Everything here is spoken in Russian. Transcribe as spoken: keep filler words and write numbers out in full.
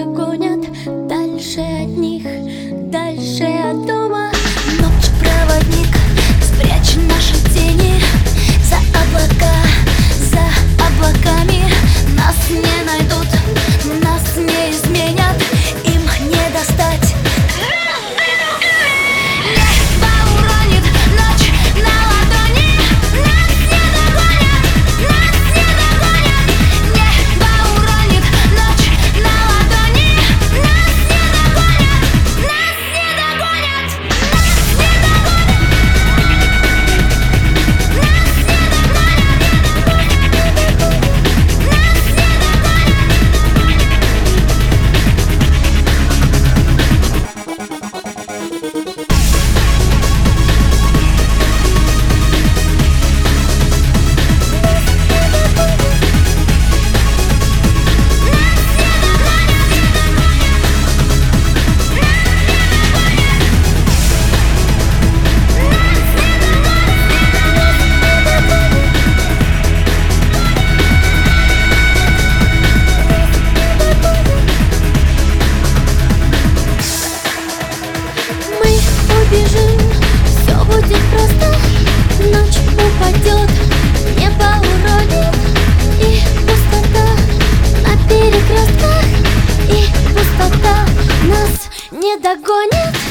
догонят. Дальше от них, дальше от дома. Ночь, проводник, спрячь наши тени за облака, за облаками. Нас не найдут, нас не изменят, им не достать. Небо уронит ночь на ладони. Нас не догонят, нас не догонят. Небо уронит ночь на ладони. Нас не догонят, нас не догонят, нас не догонят, нас не убежим, все будет просто. Ночь упадет, небо уронит, и пустота на перекрестках, и пустота нас не догонит.